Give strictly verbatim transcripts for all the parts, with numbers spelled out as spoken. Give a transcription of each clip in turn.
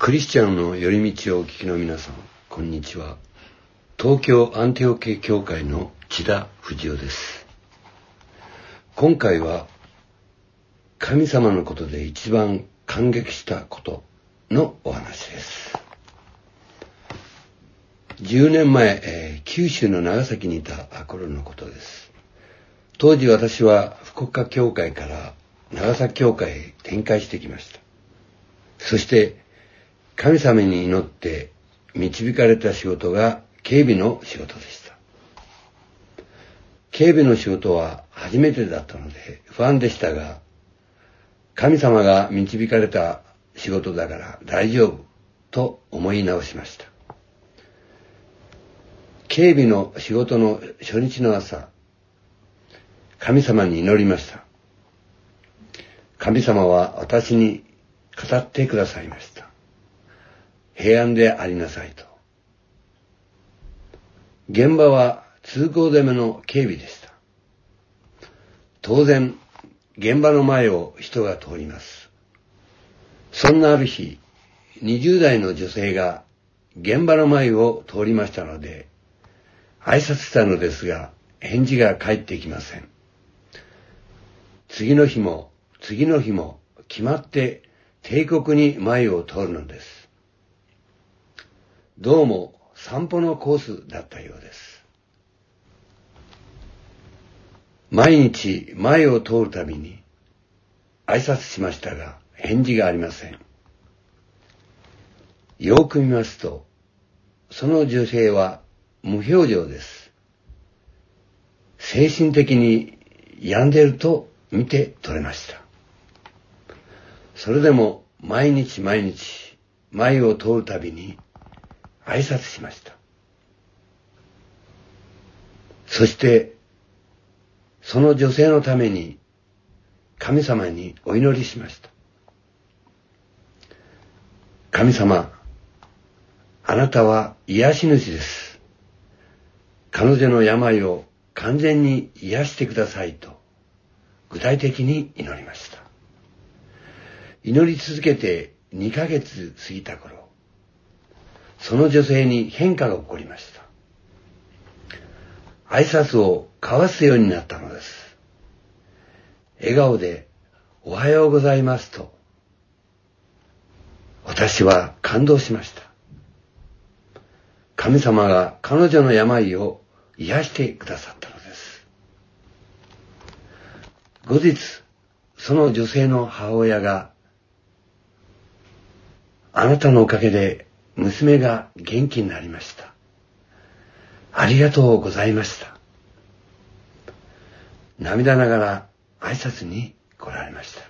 クリスチャンの寄り道をお聞きの皆さん、こんにちは。東京アンテオ系教会の千田藤夫です。今回は神様のことで一番感激したことのお話です。じゅうねんまえ、えー、九州の長崎にいた頃のことです。当時私は福岡教会から長崎教会へ転会してきました。そして神様に祈って導かれた仕事が警備の仕事でした。警備の仕事は初めてだったので不安でしたが、神様が導かれた仕事だから大丈夫と思い直しました。警備の仕事の初日の朝、神様に祈りました。神様は私に語ってくださいました。平安でありなさいと。現場は通行止めの警備でした。当然、現場の前を人が通ります。そんなある日、にじゅう代の女性が現場の前を通りましたので、挨拶したのですが、返事が返ってきません。次の日も次の日も決まって定刻に前を通るのです。どうも散歩のコースだったようです。毎日前を通るたびに挨拶しましたが返事がありません。よく見ますと、その女性は無表情です。精神的に病んでいると見て取れました。それでも毎日毎日前を通るたびに挨拶しました。そしてその女性のために神様にお祈りしました。神様、あなたは癒し主です。彼女の病を完全に癒してくださいと具体的に祈りました。祈り続けてにかげつ過ぎた頃、その女性に変化が起こりました。挨拶を交わすようになったのです。笑顔でおはようございますと、私は感動しました。神様が彼女の病を癒してくださったのです。後日、その女性の母親が、あなたのおかげで娘が元気になりました。ありがとうございました。涙ながら挨拶に来られました。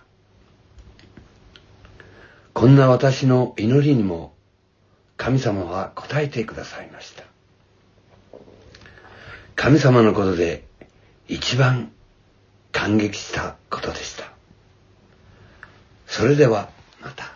こんな私の祈りにも神様は応えてくださいました。神様のことで一番感激したことでした。それではまた。